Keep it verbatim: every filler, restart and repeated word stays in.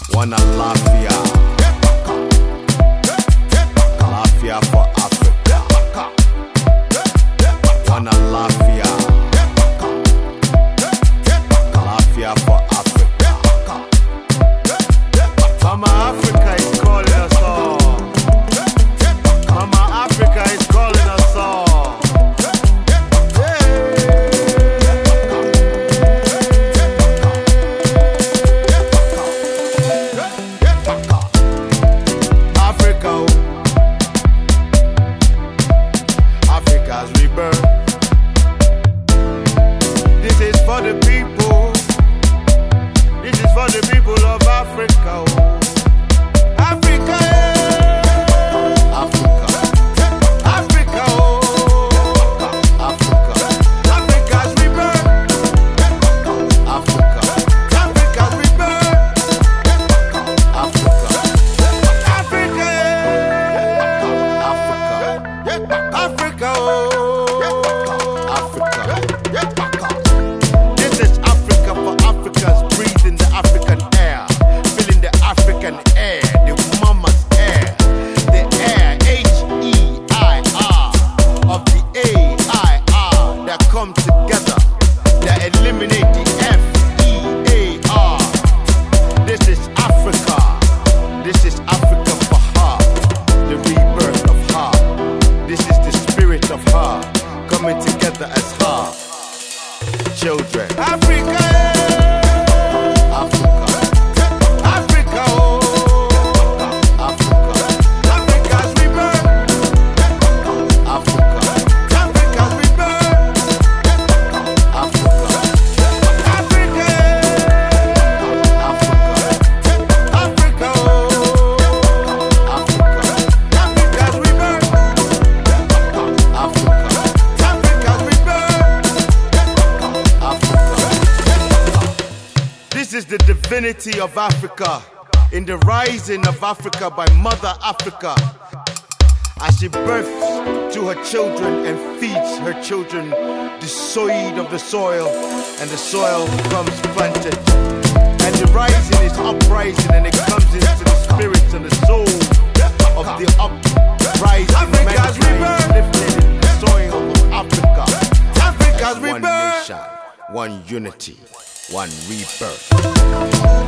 One Alafia. Alafia for Africa. One Alafia. Alafia for Africa. Mama Africa is calling us all. Mama Africa is calling us all. Africa's rebirth. This is for the people. This is for the people of Africa. Africa, Africa, Africa, Africa, Africa's rebirth. Africa, Africa's rebirth. Africa, Africa, Africa, Africa, oh, Africa. This is Africa for Africans breathing the African air, feeling the African air, the mama's air, the air, H E I R, of the A I R that come together, that eliminate the F E A R. This is Africa. This is Africa for her, the rebirth of her. This is the spirit of her coming together as her children. Africa, Africa, Africa, oh, Africa, Africa's rebirth. Africa, Africa's rebirth. Africa, Africa, Africa, Africa, oh, Africa, Africa's rebirth. Africa, Africa's rebirth. Africa. This is the divinity of Africa in the rising of Africa by Mother Africa, as she births to her children and feeds her children the seed of the soil, and the soil becomes planted. And the rising is uprising, and it comes into the spirits and the soul of the uprising. Africa's rebirth, lifted in the soil of Africa. Africa's rebirth. One nation, one unity, one rebirth.